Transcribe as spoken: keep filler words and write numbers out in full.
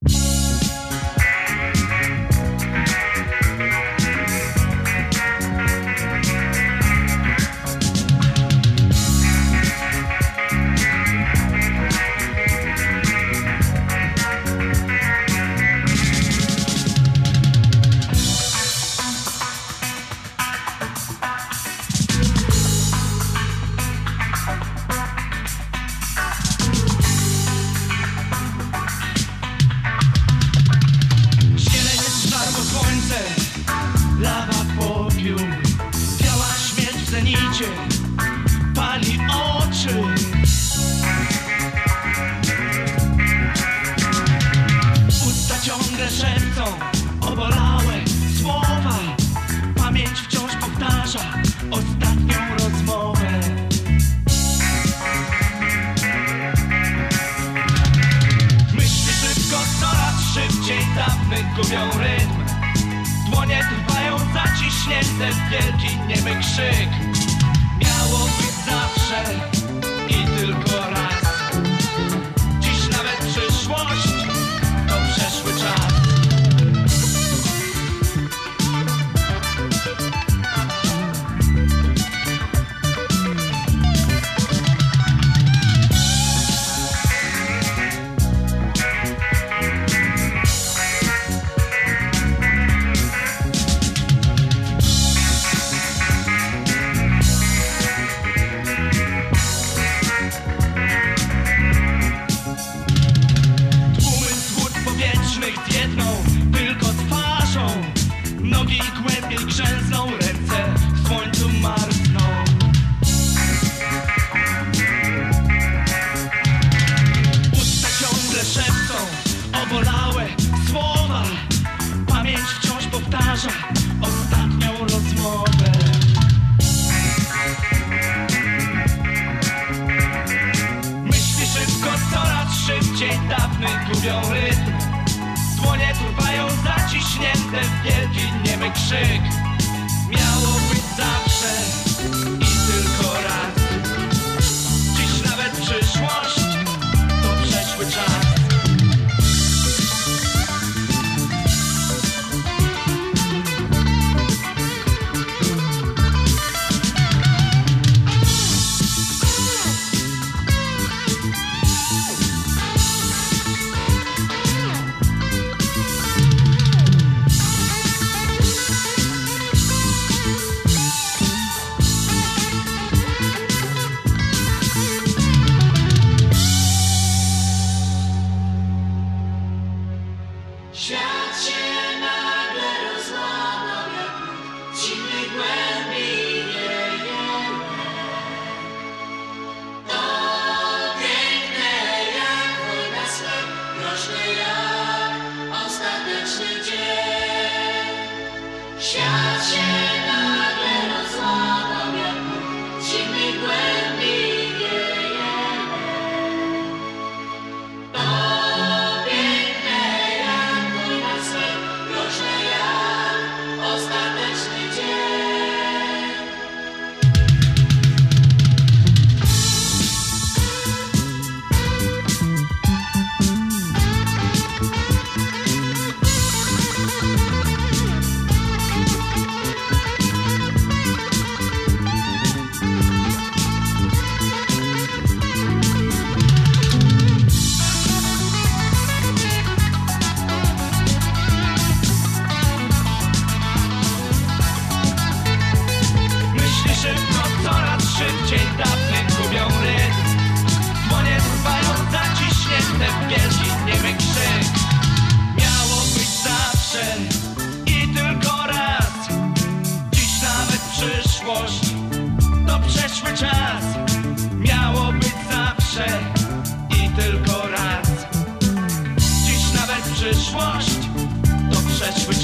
Pali oczy. Usta ciągle szepczą obolałe słowa. Pamięć wciąż powtarza ostatnią rozmowę. Myśli szybko, coraz szybciej, dawny gubią rytm. Dłonie trwają zaciśnięte w wielki niemy krzyk. Miało być zawsze i tylko raz. Dziś nawet przyszłość to przeszły czas. Nogi głębiej grzęzną, ręce w słońcu marzną. Usta ciągle szepczą obolałe słowa. Pamięć wciąż powtarza ostatnią rozmowę. Myśli szybko, coraz szybciej, dawny gubią rytm. Dłonie trwają zaciśnięte w wielki niemy krzyk. Miało być zawsze i tylko raz. Dziś nawet przyszłość to przeszły czas. Świat się nagle rozłamał, jak w zimnej głębi wiejemy. To piękne jak wojna swe, groźne jak ostateczny dzień. Świat się nagle rozłamał, jak w zimnej głębi wiejemy. To ostateczny dzień. Szybciej dawny gubią rytm. Dłonie trwają zaciśnięte w wielki niemy krzyk. Miało być zawsze i tylko raz. Dziś nawet przyszłość to przeszły czas. Miało być zawsze i tylko raz. Dziś nawet przyszłość to przeszły czas.